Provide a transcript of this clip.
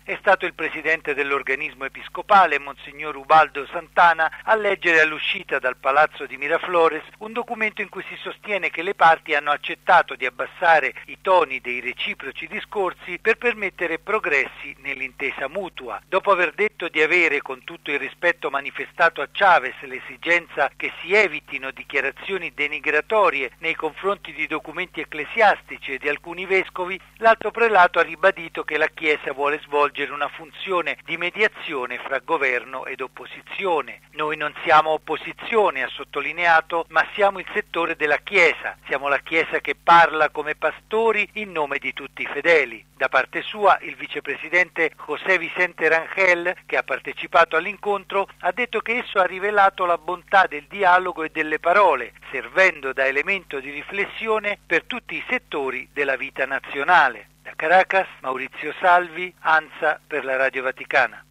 È stato il presidente dell'organismo episcopale, Monsignor Ubaldo Santana, a leggere all'uscita dal Palazzo di Miraflores un documento in cui si sostiene che le parti hanno accettato di abbassare i toni dei reciproci discorsi per permettere progressi nell'intesa mutua. Dopo aver detto di avere, con tutto il rispetto manifestato a Chavez, l'esigenza che si evitino dichiarazioni denigratorie nei confronti di documenti ecclesiastici e di alcuni vescovi, l'alto prelato ha ribadito che la Chiesa vuole svolgere una funzione di mediazione fra governo ed opposizione. Noi non siamo opposizione, ha sottolineato, ma siamo il settore della Chiesa. Siamo la Chiesa che parla come pastori in nome di tutti i fedeli. Da parte sua, il vicepresidente José Vicente Rangel, che ha partecipato all'incontro, ha detto che esso ha rivelato la bontà del dialogo e delle parole, servendo da elemento di riflessione per tutti i settori della vita nazionale. Da Caracas, Maurizio Salvi, ANSA per la Radio Vaticana.